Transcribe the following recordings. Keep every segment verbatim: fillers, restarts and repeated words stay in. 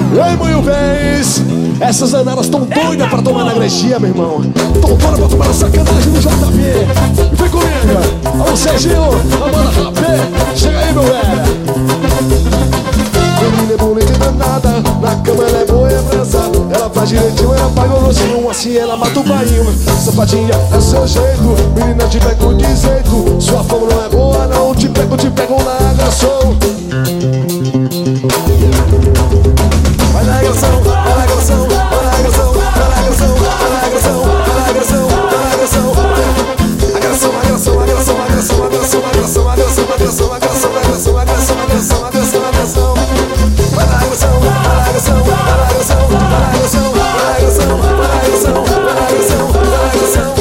Ei, mãe, vez. Essas danadas tão doidas pra tomar na igrejinha, meu irmão. Tão doidas pra tomar na sacanagem no J P. E vem comigo. Alô, Serginho, Amanda Rapé. Chega aí, meu velho. Menina é bonita e danada, na cama ela é boa e é brasa. Ela faz direitinho, ela paga o rosinho, assim ela mata o bainho. Safadinha é seu jeito, menina te pego de jeito. Sua fama não é boa não, te pego, te pego na agressão. Vai na agressão, vai na agressão, vai na agressão, vai na agressão, vai na agressão, vai na agressão, vai na agressão. Agressão, agressão, agressão, agressão, agressão, agressão, agressão, agressão, agressão, agressão, agressão, agressão, agressão, agressão. Vai na agressão, vai na agressão, vai na agressão, vai na agressão, vai na agressão, vai na agressão, vai na agressão, vai na agressão.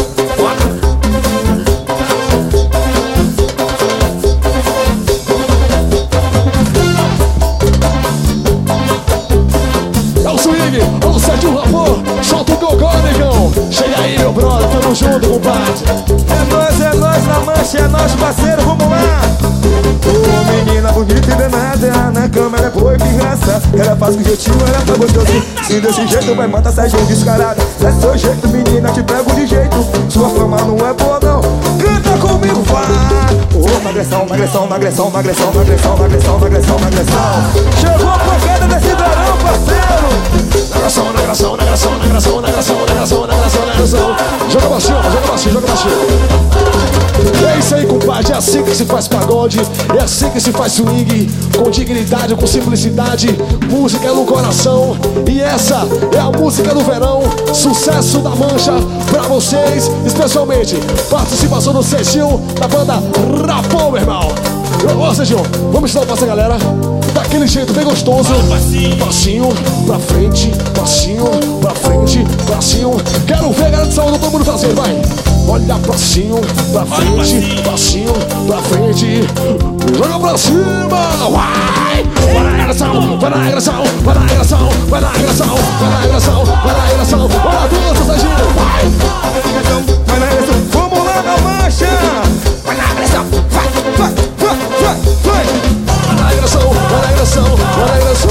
É o swing, é o Sérgio Rapor, solta o gogó, negão. Chega aí, meu brother, tamo junto, compadre. É nós, é nós na mancha, é nós, parceiro, vamos lá. Ô, menina bonita e danada, na cama ela é boa e pirraça. Ela faz com jeitinho, ela tá gostosinha. Se desse jeito vai matar Sérgio descarado. É seu jeito, menina, te pego de jeito. Sua fama não é boa não, canta comigo, vai. Ô, na agressão, na agressão, na agressão, na agressão, na agressão, na agressão, na agressão, na agressão. Chegou a pancada desse verão, parceiro. Na agressão, na agressão, na agressão, na agressão, na agressão, na agressão, na agressão, na agressão. Joga baixinho, joga baixinho, joga baixinho. É isso aí, compadre, é assim que se faz pagode. É assim que se faz swing. Com dignidade, com simplicidade. Música no coração. E essa é a música do verão. Sucesso da Mancha pra vocês. Especialmente participação do Serginho, da banda Rapão, meu irmão. Ô, Serginho, vamos ensinar pra essa galera daquele jeito bem gostoso. Passinho pra frente, passinho pra frente, passinho. Quero ver a galera de saúde, todo mundo fazendo, vai. Olha passinho pra frente, passinho pra frente. Joga pra cima, vai. Vai na agressão, vai na agressão, vai na agressão, vai na agressão, vai na agressão, vai na agressão. Olha a dança, Serginho, vai. Vai na agressão, vamos lá na mancha. Vai na agressão, vai, vai, vai, vai, vai. Vai na agressão, vai na agressão, vai na agressão.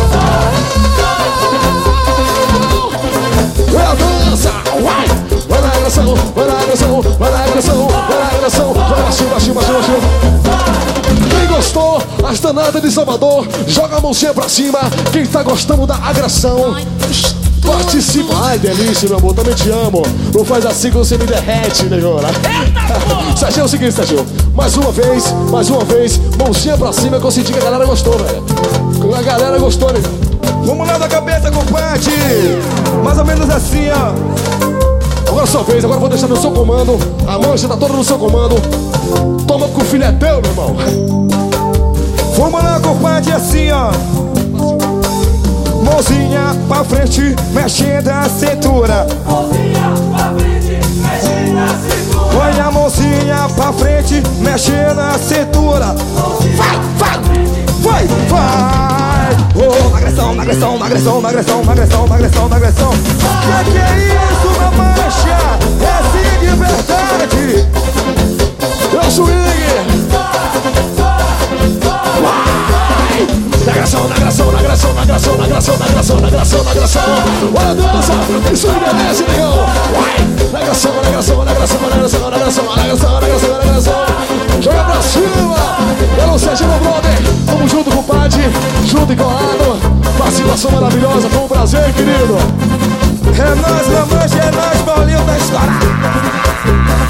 É a dança, vai. Vai na agressão, vai na agressão, vai na agressão, vai na agressão. Joga baixinho, baixinho, baixinho, baixinho. Quem gostou, as danadas de Salvador, joga a mãozinha pra cima. Quem tá gostando da agressão, participa. Ai, delícia, meu amor, também te amo. Não faz assim que você me derrete, negona. Serginho, é o seguinte, Serginho. Mais uma vez, mais uma vez, mãozinha pra cima que eu senti que a galera gostou, velho. A galera gostou, né? Vamos lá da cabeça, compadre. Mais ou menos assim, ó. Agora é sua vez, agora eu vou deixar no seu comando. A mancha tá toda no seu comando. Toma que o filho é teu, meu irmão. Vamos lá, compadre, assim, ó. Mãozinha pra frente, mexendo a cintura. Mãozinha pra frente, mexendo a cintura. Põe a mãozinha pra frente, mexendo a cintura. Vai, vai, vai, vai. Oh, na agressão, na agressão, na agressão, na agressão, na agressão, na agressão, na agressão. Que que é isso, na mancha? É assim de verdade. É o swing. Na agressão, na agressão, na agressão, na agressão, na agressão, na agressão, na agressão, na agressão. Olha a dança, isso me merece, negão. Vai, na agressão, na agressão, na agressão, na agressão, na agressão, na agressão, na agressão, na agressão. Joga pra cima. Eu não sei, meu brother. Tamo junto, compadre. Junto e colado. Participação maravilhosa, foi um prazer, querido. É nós, na mancha, é nós, Paulinho da história.